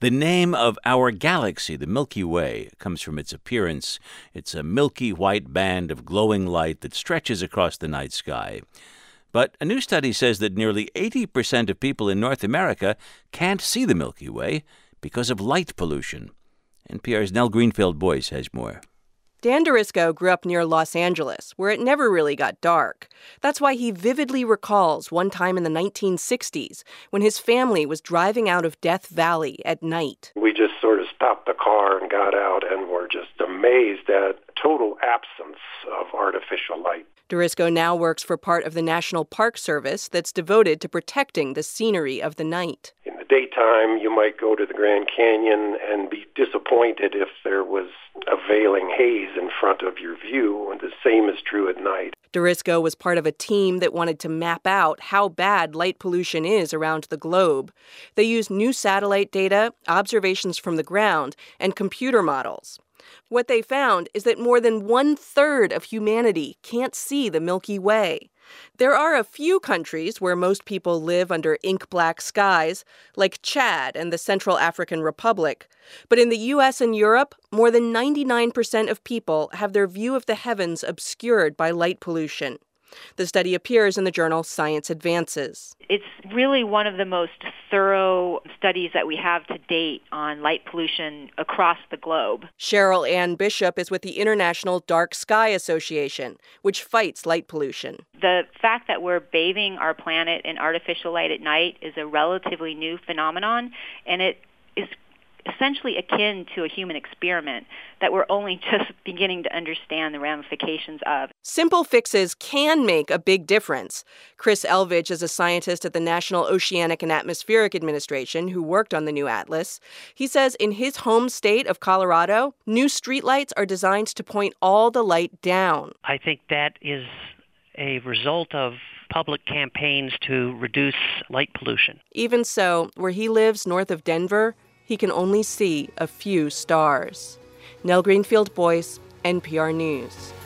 The name of our galaxy, the Milky Way, comes from its appearance. It's a milky white band of glowing light that stretches across the night sky. But a new study says that nearly 80% of people in North America can't see the Milky Way because of light pollution. NPR's Nell Greenfield-Boyce has more. Dan Dorisco grew up near Los Angeles, where it never really got dark. That's why he vividly recalls one time in the 1960s when his family was driving out of Death Valley at night. We just sort of stopped the car and got out and were just amazed at total absence of artificial light. Dorisco now works for part of the National Park Service that's devoted to protecting the scenery of the night. In the daytime, you might go to the Grand Canyon and be disappointed if there was a veiling haze in front of your view, and the same is true at night. Dorisco was part of a team that wanted to map out how bad light pollution is around the globe. They used new satellite data, observations from the ground, and computer models. What they found is that more than 1/3 of humanity can't see the Milky Way. There are a few countries where most people live under ink-black skies, like Chad and the Central African Republic. But in the U.S. and Europe, more than 99% of people have their view of the heavens obscured by light pollution. The study appears in the journal Science Advances. It's really one of the most thorough studies that we have to date on light pollution across the globe. Cheryl Ann Bishop is with the International Dark Sky Association, which fights light pollution. The fact that we're bathing our planet in artificial light at night is a relatively new phenomenon, and it is essentially akin to a human experiment that we're only just beginning to understand the ramifications of. Simple fixes can make a big difference. Chris Elvidge is a scientist at the National Oceanic and Atmospheric Administration who worked on the new atlas. He says in his home state of Colorado, new streetlights are designed to point all the light down. I think that is a result of public campaigns to reduce light pollution. Even so, where he lives north of Denver, he can only see a few stars. Nell Greenfield-Boyce, NPR News.